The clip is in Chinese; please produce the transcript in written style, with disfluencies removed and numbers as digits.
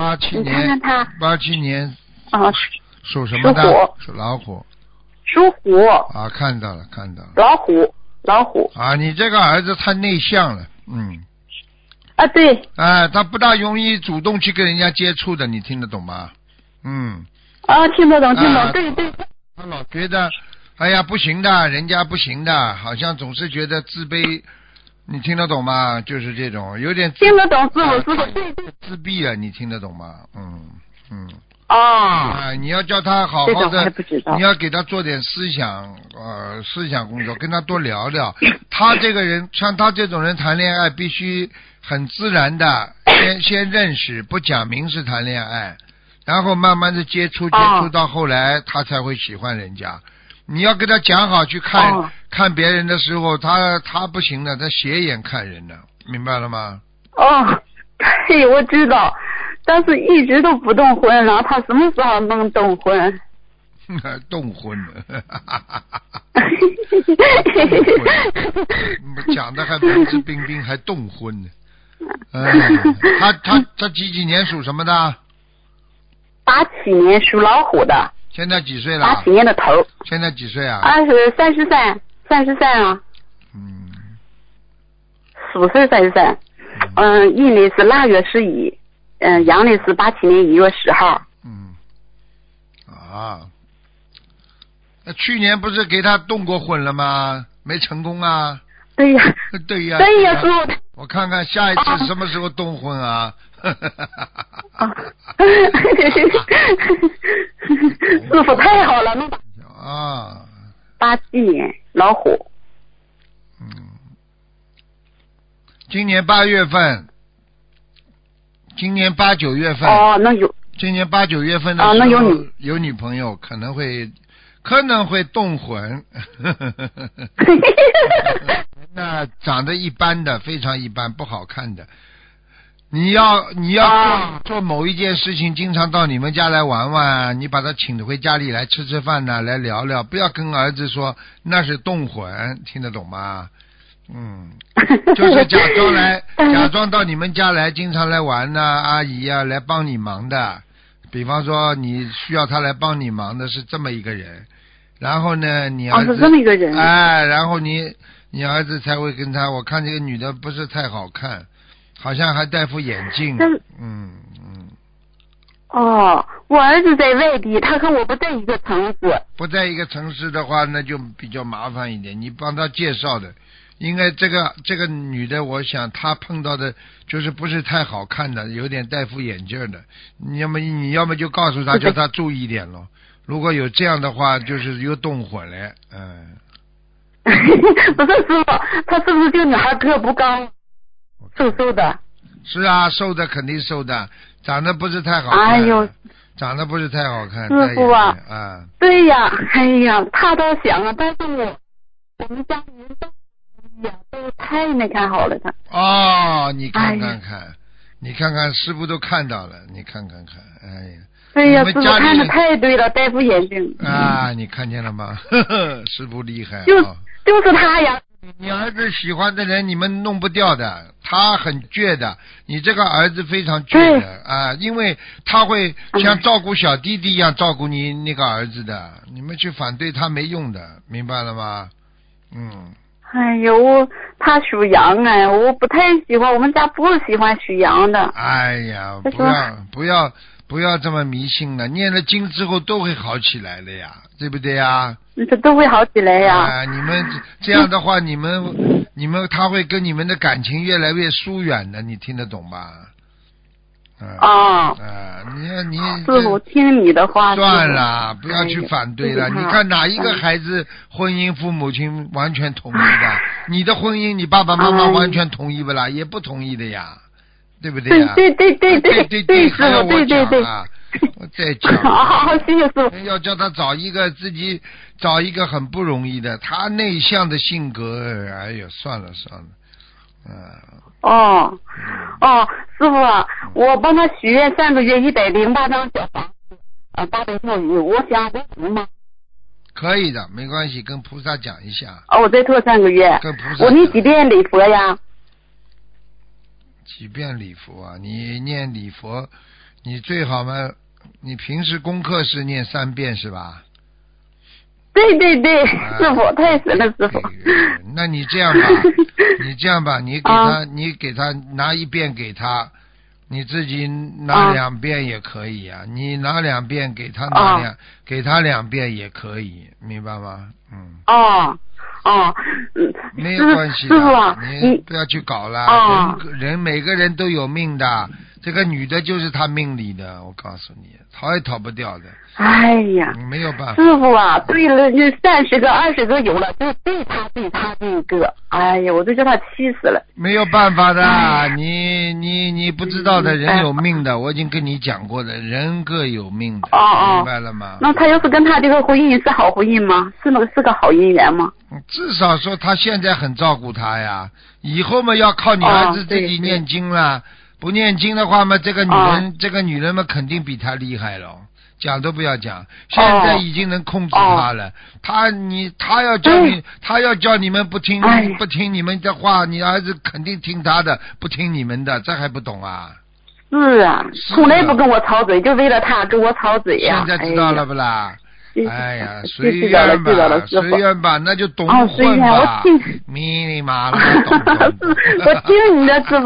你看看他。 87年。 啊。 属什么的？ 属虎。 属老虎。 属虎。 啊，看到了。 老虎。 啊，你这个儿子太内向了， 啊，对。 他不大容易主动去跟人家接触的，你听得懂吗？ 啊，听得懂，对。 他老觉得，哎呀，不行的，人家不行的，好像总是觉得自卑，你听得懂吗？就是这种，有点听得懂，师傅， 对，自闭了，你听得懂吗？你要叫他好好的，你要给他做点思想工作，跟他多聊聊。他这个人，像他这种人谈恋爱，必须很自然的，先认识，不讲明是谈恋爱，然后慢慢的接触到后来，他才会喜欢人家。你要跟他讲好，去看别人的时候，他不行的，他斜眼看人的，明白了吗？ 对，我知道。但是一直都不动婚，然后他什么时候能动婚？ 动婚了，讲的还文质彬彬，还动婚呢。他几年属什么的 ？87年属老虎的。 现在几岁了 ？87年的头。 现在几岁啊 ？33啊。属实33。阴历是腊月11。阳历是87年1月10号。 那去年不是给他动过婚了吗？没成功啊。 对呀，师傅。 我看看下一次什么时候动婚啊？ 师傅太好了。87年老虎。 今年8月份。今年8、9月份那有。 今年8、9月份的时候那有女朋友，可能会动魂。那长得一般的，非常一般，不好看的。你要做某一件事情，经常到你们家来玩玩，你把他请回家里来吃饭呢，来聊聊，不要跟儿子说那是动魂，听得懂吗？就是假装到你们家来，经常来玩呢，阿姨啊来帮你忙的。比方说你需要他来帮你忙的是这么一个人，然后呢，你儿子是这么一个人。 然后你儿子才会跟他。我看这个女的不是太好看，好像还戴副眼镜。 我儿子在外地，他和我不在一个城市。 不在一个城市的话，那就比较麻烦一点。你帮他介绍的。应该这个女的，我想她碰到的就是不是太好看的，有点戴副眼镜的。你要么就告诉她，叫她注意一点咯。如果有这样的话，就是又动火了。 不是师傅，她是不是就女孩个不高，瘦的？ 是啊，瘦的肯定瘦的，长得不是太好看。长得不是太好看。 师傅啊。对呀，他倒想啊，但是我们家人都太没看好了他。 你看看，你看看师傅都看到了，你看看， 对呀，师傅看的太对了，戴副眼镜。 你看见了吗？师傅厉害。 就是他呀。 你儿子喜欢的人你们弄不掉的，他很倔的，你这个儿子非常倔的因为他会像照顾小弟弟一样照顾你那个儿子的，你们去反对他没用的，明白了吗？ 他属羊我不太喜欢，我们家不喜欢属羊的。 不要这么迷信了，念了经之后都会好起来的呀，对不对呀？ 这都会好起来呀。 你们这样的话，你们他会跟你们的感情越来越疏远的，你听得懂吧？你师傅听你的话。 算了，不要去反对了。你看哪一个孩子婚姻父母亲完全同意的？你的婚姻你爸爸妈妈完全同意不啦？也不同意的呀，对不对呀？ 对， 还要我讲啊？我再讲。 谢谢师傅。 要叫他找一个很不容易的，他内向的性格，哎呀，算了。 师傅啊，我帮他许愿3个月108张小房子，800条鱼，我想我行吗？ 可以的，没关系，跟菩萨讲一下。 我再拖3个月。 跟菩萨。 我念几遍礼佛呀？ 几遍礼佛啊？你念礼佛你最好嘛，你平时功课是念3遍是吧？ 对对对，师傅太神了，师傅。 那你这样吧，你给他拿1遍给他，你自己拿2遍也可以啊。你拿2遍给他给他2遍也可以，明白吗？没有关系的， 师傅啊， 你不要去搞了。人每个人都有命的，这个女的就是她命里的，我告诉你，逃也逃不掉的。 哎呀， 没有办法。 师傅啊，对了，那30个20个有了，就对他这一个，哎呀，我都叫他气死了。 没有办法的，你不知道的，人有命的，我已经跟你讲过的，人各有命的，明白了吗？ 那他要是跟他这个婚姻是好婚姻吗？是个好姻缘吗？ 至少说他现在很照顾他呀，以后嘛要靠你儿子自己念经了，不念经的话嘛，这个女人嘛肯定比他厉害了。讲都不要讲，现在已经能控制他了。他要叫你们不听你们的话，你儿子肯定听他的，不听你们的，这还不懂啊？ 是啊，从来不跟我吵嘴，就为了他跟我吵嘴呀。 现在知道了不啦？哎呀，随缘吧，那就懂混吧，迷你妈了，懂。 我听你的师傅。